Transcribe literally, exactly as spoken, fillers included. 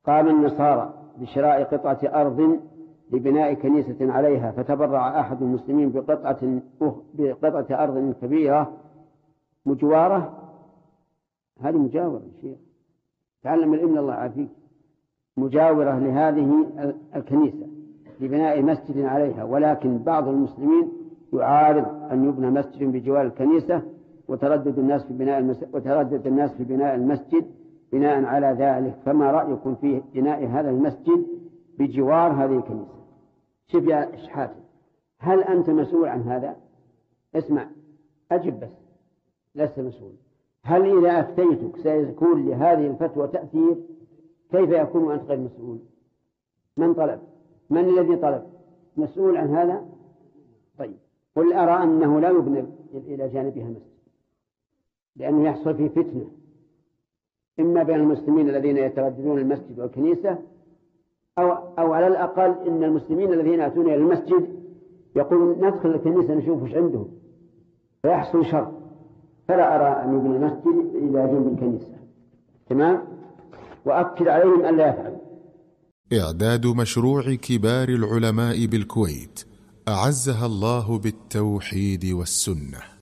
قام النصارى بشراء قطعة أرض لبناء كنيسة عليها، فتبرع أحد المسلمين بقطعة, بقطعة أرض كبيرة مجوارة. هذه مجاورة شيء، تعلم الإمن الله عافيك، مجاورة لهذه الكنيسة لبناء مسجد عليها، ولكن بعض المسلمين يعارض أن يبنى مسجد بجوار الكنيسة، وتردد الناس في بناء المسجد وتردد الناس في بناء المسجد بناء على ذلك. فما رأيكم في بناء هذا المسجد بجوار هذه الكنيسة؟ شوف يا شحاتة، هل أنت مسؤول عن هذا؟ اسمع، أجب بس، لست مسؤول. هل إذا أفتيتك سيكون لهذه الفتوى تأثير؟ كيف يكون أنت غير مسؤول؟ من طلب؟ من الذي طلب؟ مسؤول عن هذا؟ طيب، قل أرى أنه لا يبنى إلى جانبها مسجد، لأنه يحصل فيه فتنة، إما بين المسلمين الذين يترددون المسجد والكنيسة، أو, أو على الأقل إن المسلمين الذين يأتون إلى المسجد يقولون ندخل الكنيسة نشوف وش عندهم، فيحصل شر. فلا أرى أن يبنى المسجد إلى جنب الكنيسة. تمام؟ وأكد عليهم أن لا يفعلوا. إعداد مشروع كبار العلماء بالكويت أعزها الله بالتوحيد والسنة.